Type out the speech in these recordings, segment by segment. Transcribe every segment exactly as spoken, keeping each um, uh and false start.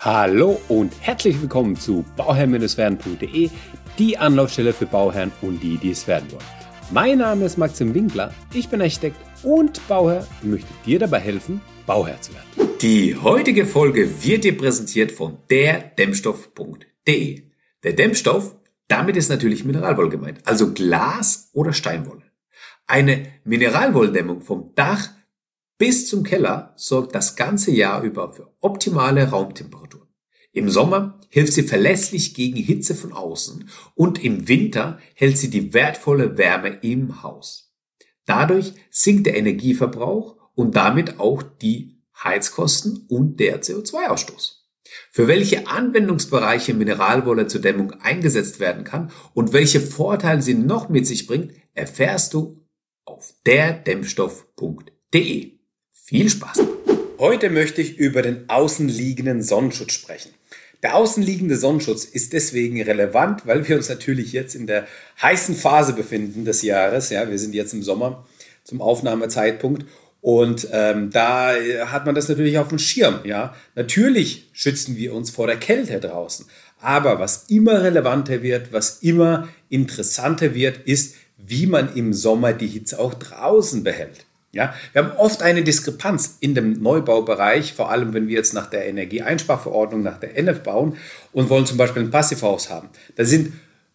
Hallo und herzlich willkommen zu bauherr werden punkt de, die Anlaufstelle für Bauherren und die, die es werden wollen. Mein Name ist Maxim Winkler, ich bin Architekt und Bauherr und möchte dir dabei helfen, Bauherr zu werden. Die heutige Folge wird dir präsentiert von der Dämmstoff punkt de. Der Dämmstoff, damit ist natürlich Mineralwolle gemeint, also Glas oder Steinwolle. Eine Mineralwolldämmung vom Dach bis zum Keller sorgt das ganze Jahr über für optimale Raumtemperaturen. Im Sommer hilft sie verlässlich gegen Hitze von außen und im Winter hält sie die wertvolle Wärme im Haus. Dadurch sinkt der Energieverbrauch und damit auch die Heizkosten und der C O zwei Ausstoß. Für welche Anwendungsbereiche Mineralwolle zur Dämmung eingesetzt werden kann und welche Vorteile sie noch mit sich bringt, erfährst du auf der Dämmstoff punkt de. Viel Spaß! Heute möchte ich über den außenliegenden Sonnenschutz sprechen. Der außenliegende Sonnenschutz ist deswegen relevant, weil wir uns natürlich jetzt in der heißen Phase befinden des Jahres. Ja, wir sind jetzt im Sommer zum Aufnahmezeitpunkt und ähm, da hat man das natürlich auf dem Schirm. Ja, natürlich schützen wir uns vor der Kälte draußen, aber was immer relevanter wird, was immer interessanter wird, ist, wie man im Sommer die Hitze auch draußen behält. Ja, wir haben oft eine Diskrepanz in dem Neubaubereich, vor allem wenn wir jetzt nach der Energieeinsparverordnung, nach der N F bauen und wollen zum Beispiel ein Passivhaus haben. Da sind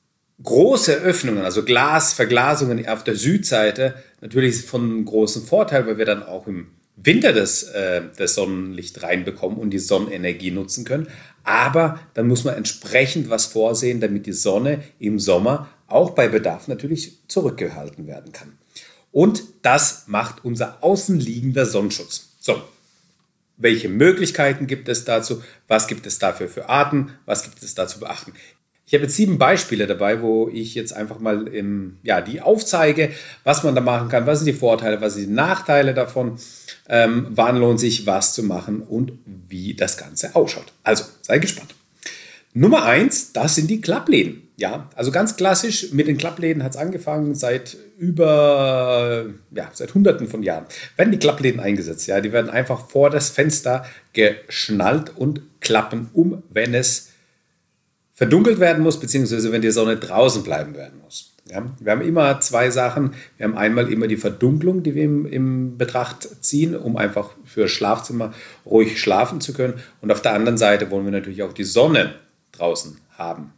große Öffnungen, also Glasverglasungen auf der Südseite natürlich von großem Vorteil, weil wir dann auch im Winter das, äh, das Sonnenlicht reinbekommen und die Sonnenenergie nutzen können. Aber dann muss man entsprechend was vorsehen, damit die Sonne im Sommer auch bei Bedarf natürlich zurückgehalten werden kann. Und das macht unser außenliegender Sonnenschutz. So, welche Möglichkeiten gibt es dazu? Was gibt es dafür für Arten? Was gibt es da zu beachten? Ich habe jetzt sieben Beispiele dabei, wo ich jetzt einfach mal im, ja, die aufzeige, was man da machen kann, was sind die Vorteile, was sind die Nachteile davon, ähm, wann lohnt sich was zu machen und wie das Ganze ausschaut. Also, sei gespannt. Nummer eins, das sind die Klappläden. Ja, also ganz klassisch, mit den Klappläden hat es angefangen, seit über, ja, seit Hunderten von Jahren werden die Klappläden eingesetzt. Ja, die werden einfach vor das Fenster geschnallt und klappen um, wenn es verdunkelt werden muss, beziehungsweise wenn die Sonne draußen bleiben werden muss. Ja, wir haben immer zwei Sachen. Wir haben einmal immer die Verdunklung, die wir im, im Betracht ziehen, um einfach für Schlafzimmer ruhig schlafen zu können. Und auf der anderen Seite wollen wir natürlich auch die Sonne draußen haben.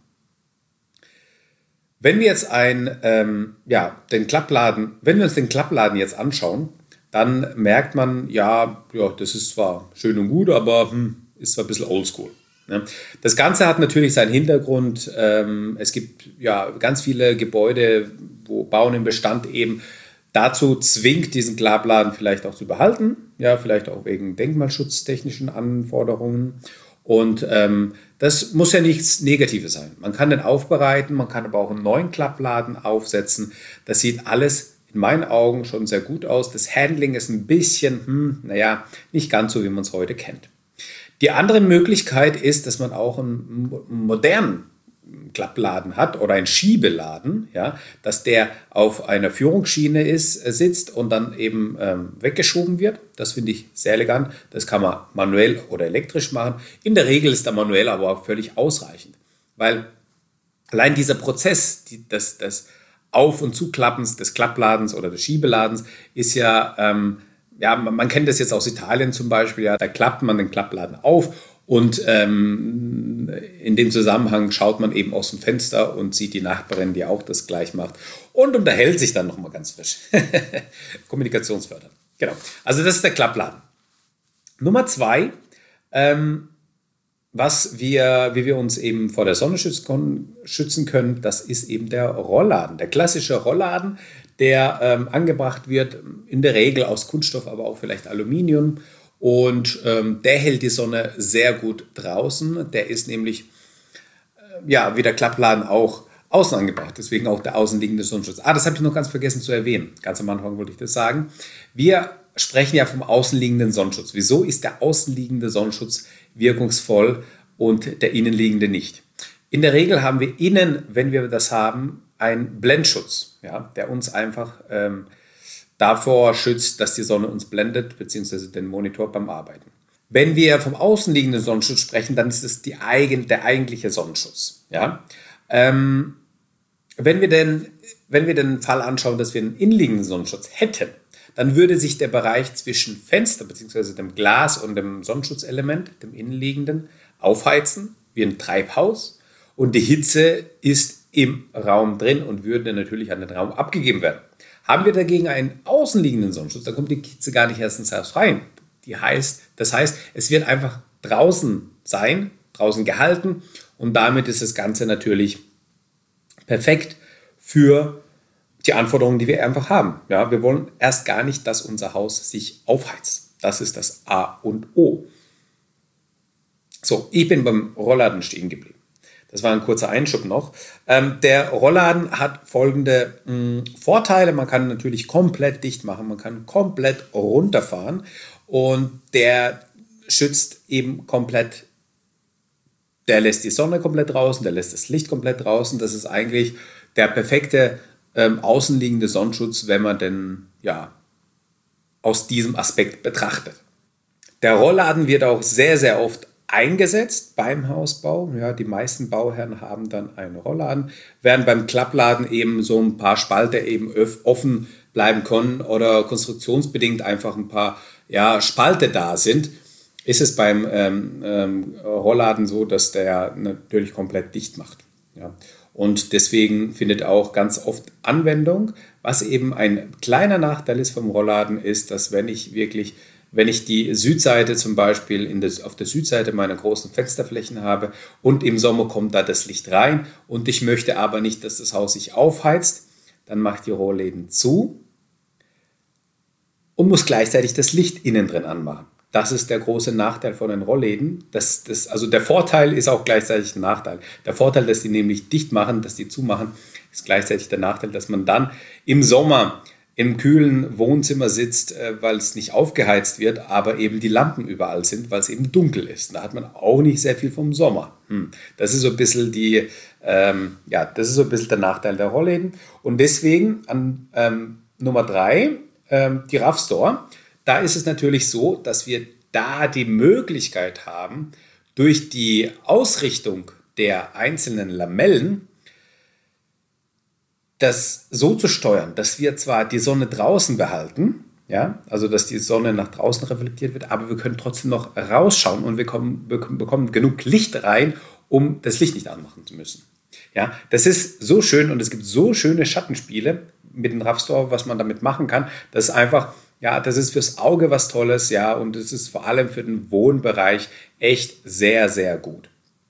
Wenn wir jetzt ein, ähm, ja, den Klappladen, wenn wir uns den Klappladen jetzt anschauen, dann merkt man, ja, ja, das ist zwar schön und gut, aber hm, ist zwar ein bisschen oldschool. Ne? Das Ganze hat natürlich seinen Hintergrund. Ähm, es gibt ja ganz viele Gebäude, wo Bauen im Bestand eben dazu zwingt, diesen Klappladen vielleicht auch zu behalten, ja, vielleicht auch wegen denkmalschutztechnischen Anforderungen. Und ähm, das muss ja nichts Negatives sein. Man kann den aufbereiten, man kann aber auch einen neuen Klappladen aufsetzen. Das sieht alles in meinen Augen schon sehr gut aus. Das Handling ist ein bisschen, hm, naja, nicht ganz so, wie man es heute kennt. Die andere Möglichkeit ist, dass man auch einen modernen Klappladen hat oder einen Schiebeladen, ja, dass der auf einer Führungsschiene ist, sitzt und dann eben ähm, weggeschoben wird. Das finde ich sehr elegant. Das kann man manuell oder elektrisch machen. In der Regel ist der manuell aber auch völlig ausreichend, weil allein dieser Prozess, die, das, das Auf- und Zuklappens des Klappladens oder des Schiebeladens ist ja, ähm, ja, man, man kennt das jetzt aus Italien zum Beispiel, ja, da klappt man den Klappladen auf. Und ähm, in dem Zusammenhang schaut man eben aus dem Fenster und sieht die Nachbarin, die auch das gleich macht und unterhält sich dann nochmal ganz frisch. Kommunikationsfördernd. Genau. Also das ist der Klappladen. Nummer zwei, ähm, was wir, wie wir uns eben vor der Sonne schützen können, das ist eben der Rollladen. Der klassische Rollladen, der ähm, angebracht wird, in der Regel aus Kunststoff, aber auch vielleicht Aluminium. Und ähm, der hält die Sonne sehr gut draußen. Der ist nämlich, äh, ja, wie der Klappladen auch außen angebracht. Deswegen auch der außenliegende Sonnenschutz. Ah, das habe ich noch ganz vergessen zu erwähnen. Ganz am Anfang wollte ich das sagen. Wir sprechen ja vom außenliegenden Sonnenschutz. Wieso ist der außenliegende Sonnenschutz wirkungsvoll und der innenliegende nicht? In der Regel haben wir innen, wenn wir das haben, einen Blendschutz, ja, der uns einfach ähm, davor schützt, dass die Sonne uns blendet, beziehungsweise den Monitor beim Arbeiten. Wenn wir vom außenliegenden Sonnenschutz sprechen, dann ist es die eigen, der eigentliche Sonnenschutz. Ja? Ähm, wenn wir denn, wenn wir den Fall anschauen, dass wir einen innenliegenden Sonnenschutz hätten, dann würde sich der Bereich zwischen Fenster bzw. dem Glas und dem Sonnenschutzelement, dem innenliegenden, aufheizen, wie ein Treibhaus. Und die Hitze ist im Raum drin und würde natürlich an den Raum abgegeben werden. Haben wir dagegen einen außenliegenden Sonnenschutz, dann kommt die Hitze gar nicht erst ins Haus rein. Die heißt, das heißt, es wird einfach draußen sein, draußen gehalten und damit ist das Ganze natürlich perfekt für die Anforderungen, die wir einfach haben. Ja, wir wollen erst gar nicht, dass unser Haus sich aufheizt. Das ist das A und O. So, ich bin beim Rollladen stehen geblieben. Das war ein kurzer Einschub noch. Ähm, der Rollladen hat folgende mh, Vorteile. Man kann natürlich komplett dicht machen, man kann komplett runterfahren und der schützt eben komplett, der lässt die Sonne komplett draußen, der lässt das Licht komplett draußen. Das ist eigentlich der perfekte ähm, außenliegende Sonnenschutz, wenn man denn ja aus diesem Aspekt betrachtet. Der Rollladen wird auch sehr, sehr oft eingesetzt beim Hausbau. Ja, die meisten Bauherren haben dann einen Rollladen, während beim Klappladen eben so ein paar Spalte eben offen bleiben können oder konstruktionsbedingt einfach ein paar ja, Spalte da sind, ist es beim ähm, ähm, Rollladen so, dass der natürlich komplett dicht macht. Ja. Und deswegen findet auch ganz oft Anwendung. Was eben ein kleiner Nachteil ist vom Rollladen ist, dass wenn ich wirklich Wenn ich die Südseite zum Beispiel in das, auf der Südseite meiner großen Fensterflächen habe und im Sommer kommt da das Licht rein und ich möchte aber nicht, dass das Haus sich aufheizt, dann mache ich die Rollläden zu und muss gleichzeitig das Licht innen drin anmachen. Das ist der große Nachteil von den Rollläden. Das, das, also der Vorteil ist auch gleichzeitig ein Nachteil. Der Vorteil, dass die nämlich dicht machen, dass die zumachen, ist gleichzeitig der Nachteil, dass man dann im Sommer im kühlen Wohnzimmer sitzt, weil es nicht aufgeheizt wird, aber eben die Lampen überall sind, weil es eben dunkel ist. Da hat man auch nicht sehr viel vom Sommer. Hm. Das ist so ein bisschen die, ähm, ja, das ist so ein bisschen der Nachteil der Rollläden. Und deswegen an ähm, Nummer drei, ähm, die Rough Store. Da ist es natürlich so, dass wir da die Möglichkeit haben, durch die Ausrichtung der einzelnen Lamellen das so zu steuern, dass wir zwar die Sonne draußen behalten, ja, also dass die Sonne nach draußen reflektiert wird, aber wir können trotzdem noch rausschauen und wir kommen, bekommen genug Licht rein, um das Licht nicht anmachen zu müssen. Ja, das ist so schön und es gibt so schöne Schattenspiele mit dem Rough Store, was man damit machen kann. Das ist einfach, ja, das ist fürs Auge was Tolles, ja, und es ist vor allem für den Wohnbereich echt sehr, sehr gut.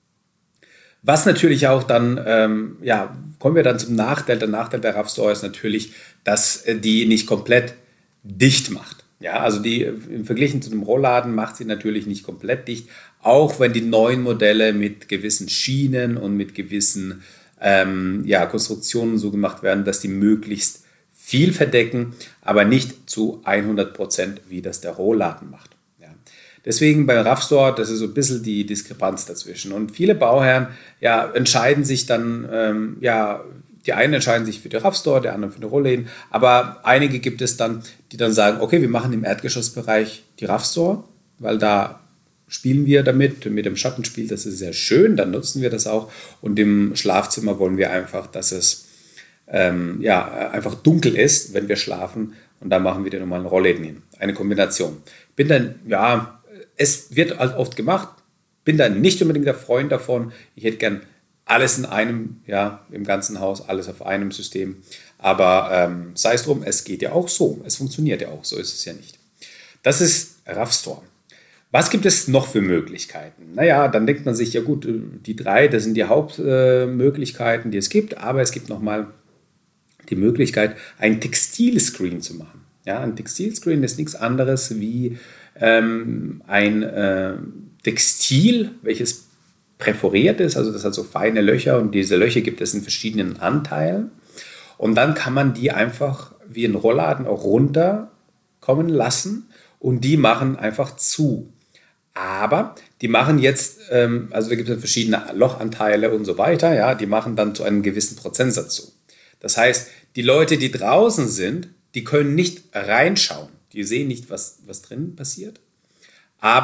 Was natürlich auch dann, ähm, ja, kommen wir dann zum Nachteil. Der Nachteil der Rough Store ist natürlich, dass die nicht komplett dicht macht. Ja, also die im Vergleich zu dem Rollladen macht sie natürlich nicht komplett dicht, auch wenn die neuen Modelle mit gewissen Schienen und mit gewissen ähm, ja, Konstruktionen so gemacht werden, dass die möglichst viel verdecken, aber nicht zu hundert Prozent, wie das der Rollladen macht. Deswegen bei Rough Store, das ist so ein bisschen die Diskrepanz dazwischen. Und viele Bauherren ja, entscheiden sich dann, ähm, ja, die einen entscheiden sich für die Rough Store, der andere für die Rollläden. Aber einige gibt es dann, die dann sagen, okay, wir machen im Erdgeschossbereich die Rough Store, weil da spielen wir damit, mit dem Schattenspiel, das ist sehr schön, dann nutzen wir das auch. Und im Schlafzimmer wollen wir einfach, dass es ähm, ja, einfach dunkel ist, wenn wir schlafen. Und da machen wir die normalen Rollläden hin. Eine Kombination. Ich bin dann, ja, es wird halt oft gemacht, bin da nicht unbedingt der Freund davon. Ich hätte gern alles in einem, ja, im ganzen Haus, alles auf einem System. Aber ähm, sei es drum, es geht ja auch so. Es funktioniert ja auch, so ist es ja nicht. Das ist Rough Store. Was gibt es noch für Möglichkeiten? Naja, dann denkt man sich, ja gut, die drei, das sind die Hauptmöglichkeiten, äh, die es gibt. Aber es gibt nochmal die Möglichkeit, ein Textilscreen zu machen. Ja, ein Textilscreen ist nichts anderes wie ähm, ein äh, Textil, welches präforiert ist, also das hat so feine Löcher und diese Löcher gibt es in verschiedenen Anteilen und dann kann man die einfach wie ein Rollladen auch runterkommen lassen und die machen einfach zu. Aber die machen jetzt, ähm, also da gibt es verschiedene Lochanteile und so weiter, ja, die machen dann zu einem gewissen Prozentsatz zu. Das heißt, die Leute, die draußen sind, die können nicht reinschauen. Die sehen nicht, was, was drin passiert. Aber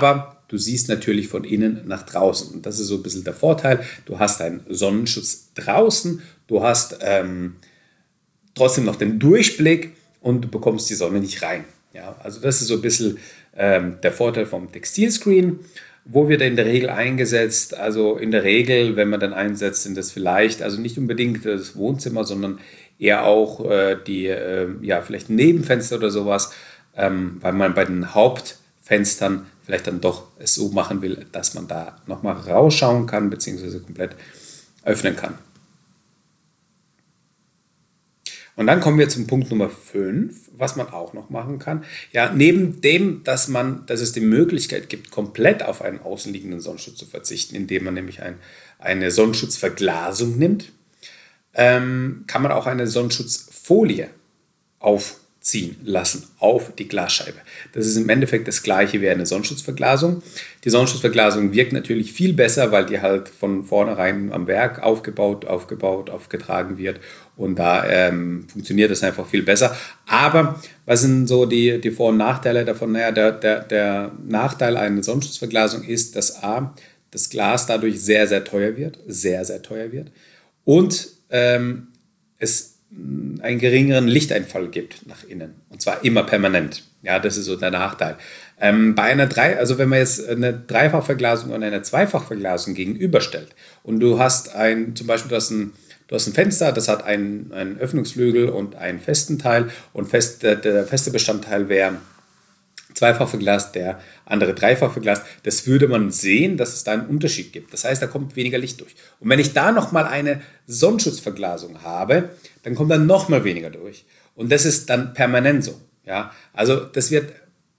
du siehst natürlich von innen nach draußen. Und das ist so ein bisschen der Vorteil. Du hast einen Sonnenschutz draußen, du hast ähm, trotzdem noch den Durchblick und du bekommst die Sonne nicht rein. Ja, also das ist so ein bisschen ähm, der Vorteil vom Textilscreen. Wo wird er in der Regel eingesetzt? Also in der Regel, wenn man dann einsetzt, sind das vielleicht, also nicht unbedingt das Wohnzimmer, sondern eher auch äh, die, äh, ja, vielleicht Nebenfenster oder sowas, ähm, weil man bei den Hauptfenstern vielleicht dann doch es so machen will, dass man da nochmal rausschauen kann, beziehungsweise komplett öffnen kann. Und dann kommen wir zum Punkt Nummer fünf, was man auch noch machen kann. Ja, neben dem, dass, man, dass es die Möglichkeit gibt, komplett auf einen außenliegenden Sonnenschutz zu verzichten, indem man nämlich ein, eine Sonnenschutzverglasung nimmt, ähm, kann man auch eine Sonnenschutzfolie aufziehen lassen auf die Glasscheibe. Das ist im Endeffekt das gleiche wie eine Sonnenschutzverglasung. Die Sonnenschutzverglasung wirkt natürlich viel besser, weil die halt von vornherein am Werk aufgebaut, aufgebaut, aufgetragen wird. Und da ähm, funktioniert das einfach viel besser. Aber was sind so die, die Vor- und Nachteile davon? Naja, der, der, der Nachteil einer Sonnenschutzverglasung ist, dass A, das Glas dadurch sehr, sehr teuer wird. Sehr, sehr teuer wird. Und ähm, es einen geringeren Lichteinfall gibt nach innen. Und zwar immer permanent. Ja, das ist so der Nachteil. Ähm, bei einer drei, also wenn man jetzt eine Dreifachverglasung und eine Zweifachverglasung gegenüberstellt und du hast ein, zum Beispiel du hast ein Du hast ein Fenster, das hat einen, einen Öffnungsflügel und einen festen Teil. Und fest, der, der feste Bestandteil wäre zweifach verglast, der andere dreifach verglast. Das würde man sehen, dass es da einen Unterschied gibt. Das heißt, da kommt weniger Licht durch. Und wenn ich da nochmal eine Sonnenschutzverglasung habe, dann kommt da nochmal weniger durch. Und das ist dann permanent so. Ja? Also das wird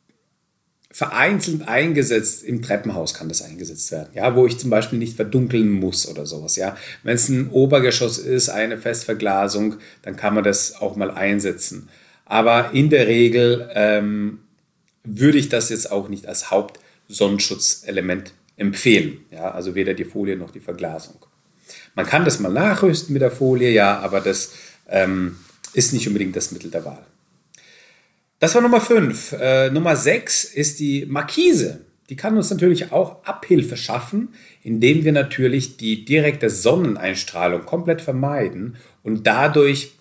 vereinzelt eingesetzt, im Treppenhaus kann das eingesetzt werden, ja, wo ich zum Beispiel nicht verdunkeln muss oder sowas. Ja. Wenn es ein Obergeschoss ist, eine Festverglasung, dann kann man das auch mal einsetzen. Aber in der Regel ähm, würde ich das jetzt auch nicht als Hauptsonnenschutzelement empfehlen. Ja. Also weder die Folie noch die Verglasung. Man kann das mal nachrüsten mit der Folie, ja, aber das ähm, ist nicht unbedingt das Mittel der Wahl. Das war Nummer fünf. Äh, Nummer sechs ist die Markise. Die kann uns natürlich auch Abhilfe schaffen, indem wir natürlich die direkte Sonneneinstrahlung komplett vermeiden und dadurch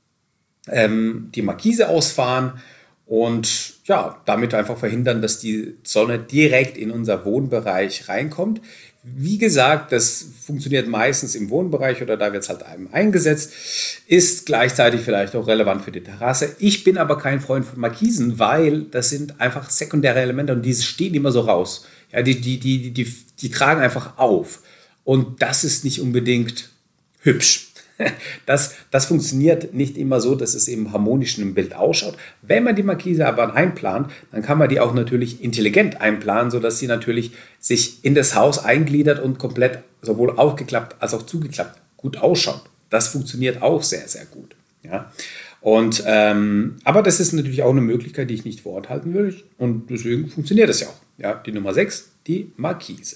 ähm, die Markise ausfahren und ja, damit einfach verhindern, dass die Sonne direkt in unser Wohnbereich reinkommt. Wie gesagt, das funktioniert meistens im Wohnbereich oder da wird es halt einem eingesetzt, ist gleichzeitig vielleicht auch relevant für die Terrasse. Ich bin aber kein Freund von Markisen, weil das sind einfach sekundäre Elemente und die stehen immer so raus. Ja, die, die, die, die, die tragen einfach auf und das ist nicht unbedingt hübsch. Das, das funktioniert nicht immer so, dass es eben harmonisch im Bild ausschaut. Wenn man die Markise aber einplant, dann kann man die auch natürlich intelligent einplanen, sodass sie natürlich sich in das Haus eingliedert und komplett sowohl aufgeklappt als auch zugeklappt gut ausschaut. Das funktioniert auch sehr, sehr gut. Ja? Und, ähm, aber das ist natürlich auch eine Möglichkeit, die ich nicht vorenthalten will. Und deswegen funktioniert das ja auch. Ja? Die Nummer sechs, die Markise.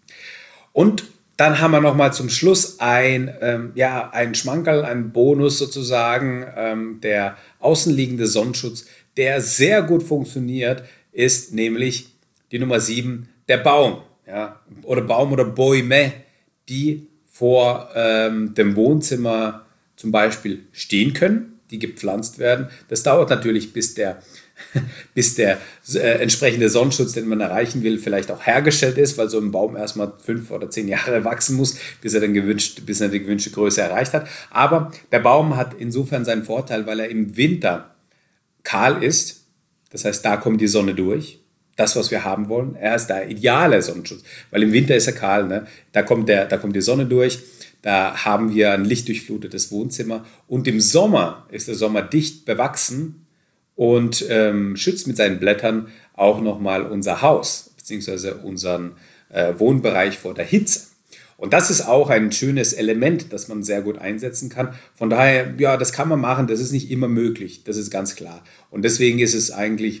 Und dann haben wir nochmal zum Schluss ein, ähm, ja, ein Schmankerl, ein Bonus sozusagen. Ähm, der außenliegende Sonnenschutz, der sehr gut funktioniert, ist nämlich die Nummer sieben, der Baum. Ja, oder Baum oder Bäume, die vor ähm, dem Wohnzimmer zum Beispiel stehen können, die gepflanzt werden. Das dauert natürlich, bis der bis der äh, entsprechende Sonnenschutz, den man erreichen will, vielleicht auch hergestellt ist, weil so ein Baum erstmal fünf oder zehn Jahre wachsen muss, bis er, dann gewünscht, bis er die gewünschte Größe erreicht hat. Aber der Baum hat insofern seinen Vorteil, weil er im Winter kahl ist. Das heißt, da kommt die Sonne durch. Das, was wir haben wollen. Er ist der ideale Sonnenschutz, weil im Winter ist er kahl. Ne? Da kommt der, da kommt die Sonne durch. Da haben wir ein lichtdurchflutetes Wohnzimmer. Und im Sommer ist der Sommer dicht bewachsen und ähm, schützt mit seinen Blättern auch nochmal unser Haus bzw. unseren äh, Wohnbereich vor der Hitze. Und das ist auch ein schönes Element, das man sehr gut einsetzen kann. Von daher, ja, das kann man machen, das ist nicht immer möglich, das ist ganz klar. Und deswegen ist es eigentlich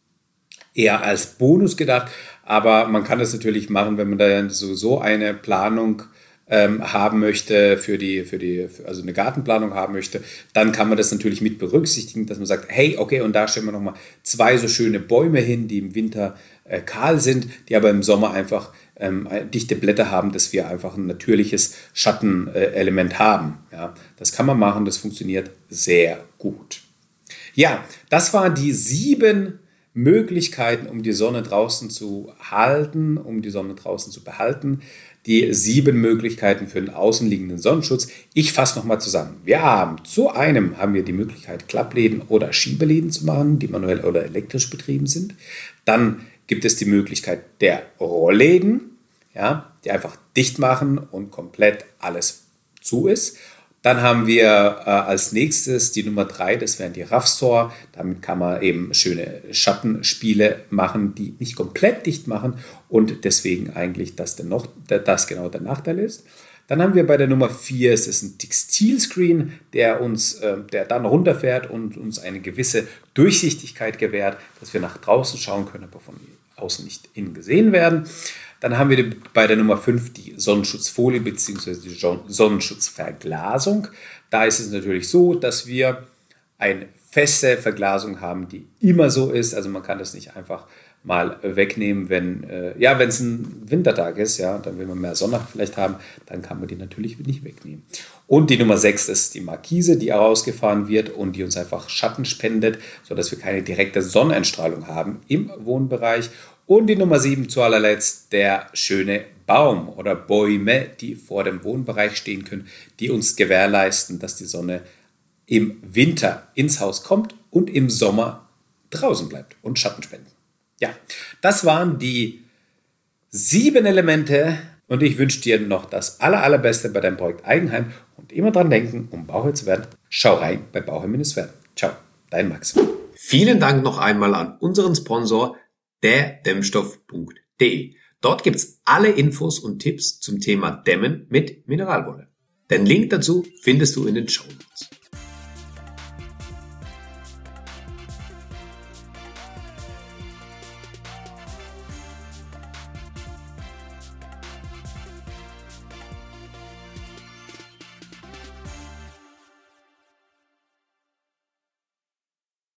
eher als Bonus gedacht, aber man kann das natürlich machen, wenn man da sowieso eine Planung Ähm, haben möchte, für die, für die, für, also eine Gartenplanung haben möchte, dann kann man das natürlich mit berücksichtigen, dass man sagt, hey, okay, und da stellen wir nochmal zwei so schöne Bäume hin, die im Winter äh, kahl sind, die aber im Sommer einfach ähm, dichte Blätter haben, dass wir einfach ein natürliches Schattenelement äh, haben. Ja, das kann man machen, das funktioniert sehr gut. Ja, das waren die sieben Möglichkeiten, um die Sonne draußen zu halten, um die Sonne draußen zu behalten. Die sieben Möglichkeiten für den außenliegenden Sonnenschutz. Ich fasse nochmal zusammen. Wir haben zu einem haben wir die Möglichkeit, Klappläden oder Schiebeläden zu machen, die manuell oder elektrisch betrieben sind. Dann gibt es die Möglichkeit der Rollläden, ja, die einfach dicht machen und komplett alles zu ist. Dann haben wir äh, als nächstes die Nummer drei, das wären die Raffstore. Damit kann man eben schöne Schattenspiele machen, die nicht komplett dicht machen und deswegen eigentlich das, dennoch, das genau der Nachteil ist. Dann haben wir bei der Nummer vier, es ist ein Textilscreen, der uns, äh, der dann runterfährt und uns eine gewisse Durchsichtigkeit gewährt, dass wir nach draußen schauen können, aber von außen nicht innen gesehen werden. Dann haben wir bei der Nummer fünf die Sonnenschutzfolie bzw. die Sonnenschutzverglasung. Da ist es natürlich so, dass wir eine feste Verglasung haben, die immer so ist. Also man kann das nicht einfach mal wegnehmen, wenn äh, ja, wenn es ein Wintertag ist, ja, dann will man mehr Sonne vielleicht haben, dann kann man die natürlich nicht wegnehmen. Und die Nummer sechs ist die Markise, die herausgefahren wird und die uns einfach Schatten spendet, sodass wir keine direkte Sonneneinstrahlung haben im Wohnbereich. Und die Nummer sieben zu allerletzt, der schöne Baum oder Bäume, die vor dem Wohnbereich stehen können, die uns gewährleisten, dass die Sonne im Winter ins Haus kommt und im Sommer draußen bleibt und Schatten spenden. Ja, das waren die sieben Elemente und ich wünsche dir noch das aller, allerbeste bei deinem Projekt Eigenheim und immer dran denken, um Bauherr zu werden, schau rein bei Bauherr-Werden. Ciao, dein Max. Vielen Dank noch einmal an unseren Sponsor der Dämmstoff punkt de. Dort gibt's alle Infos und Tipps zum Thema Dämmen mit Mineralwolle. Den Link dazu findest du in den Shownotes.